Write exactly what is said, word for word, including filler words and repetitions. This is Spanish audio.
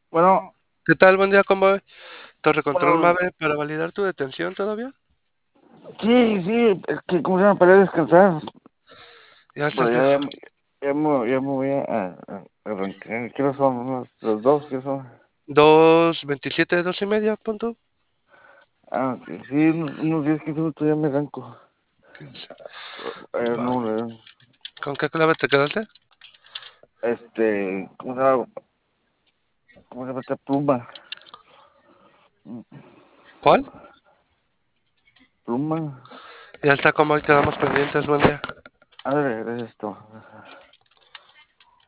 Bueno, ¿Qué tal? Buen día, ¿cómo va? Torre Control bueno, Mave para validar tu detención todavía. sí, sí, es que, ¿cómo se llama? Para descansar. Ya Pero estás ya, ya, listo. me- ya, me, ya me voy a, a- a arrancar. ¿Qué hora son? Unas- Las dos, ¿qué son? Dos veintisiete, dos y media, punto. Ah, ok, sí, unos, unos diez, quince minutos ya me arranco. quince. Eh, Va. no, eh, ¿Con qué clave te quedaste? este, ¿cómo se llama? ¿Cómo se llama esta pluma? ¿Cuál? Pluma. Ya está, como hoy quedamos pendientes, buen día. A ver, es esto.